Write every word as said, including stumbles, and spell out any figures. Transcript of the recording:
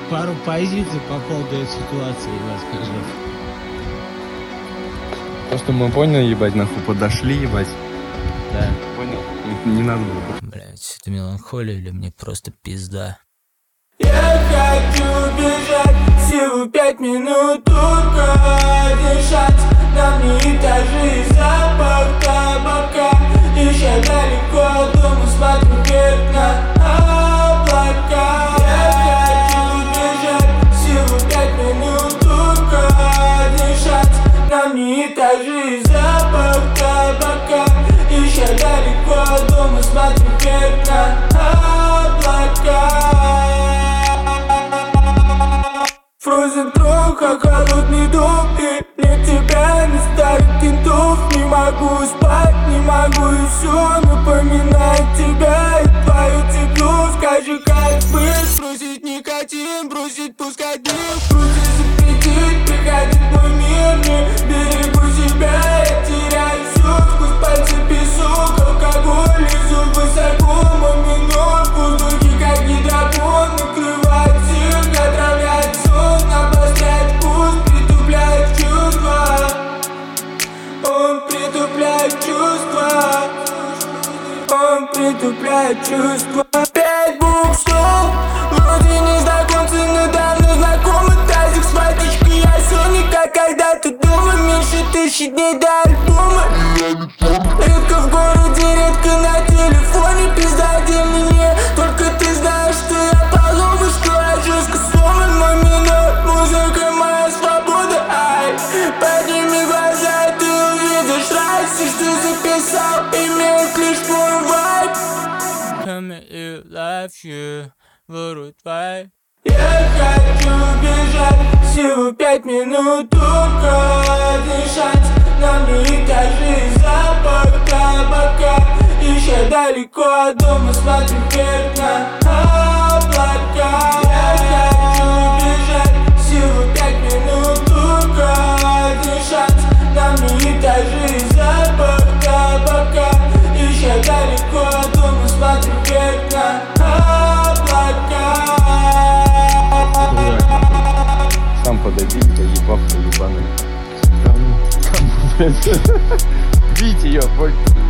пару позиций по поводу этой ситуации расскажу. То, что мы поняли, ебать, нахуй подошли, ебать. Да. Понял? Не, не надо было. Блять, это меланхолия или мне просто пизда? Я хочу бежать всего пять минут, только дышать. На мне этажи, запах табака. Еще далеко от дома, смотрю вверх на облака. Я хочу бежать всего пять минут, только дышать. На мне этажи, запах табака. Еще далеко от дома, смотрю вверх на облака. Frozen друг, как холодный дом. И нет тебя, не старых кентов. Не могу спать, не могу и все напоминает тебя и твое тепло. Скажи, как быть, бросить никотин, бросить пускать дым. Бросить запретить, приходит мой мир. Не берегу себя, я теряю все. Сквозь пальцы песок, алкоголь, лезу высоко. Мой минор, в воздухе как гидропон. Накрывает всех, отравляет сон. Обостряет вкус, притупляет чувства. Он притупляет чувства. Он притупляет чувства. Пять букв слов, вроде незнакомцы, но давно знакомы. Тазик с водичкой, я сонник, как когда-то дома. Меньше тысячи дней до альбома. Редко в городе, редко на телефоне. Пизда, где мне, только ты знаешь, что я поломан, что я жестко сломан. Мой минор, музыка моя свобода. Ай, подними глаза, ты увидишь рай. Все, что записал, имеет лишь мой вайб. Come here, love you, вырубай. Я хочу бежать всего пять минут, только дышать. На мне этажи, запах табака. Еще далеко от дома, смотрю вверх на облака. Я хочу бежать всего пять минут, только дышать. На мне этажи, запах табака. Еще далеко от дома, смотрю вверх на облака. Сам подойди, доебавка ебаный. Бить ее, хоть.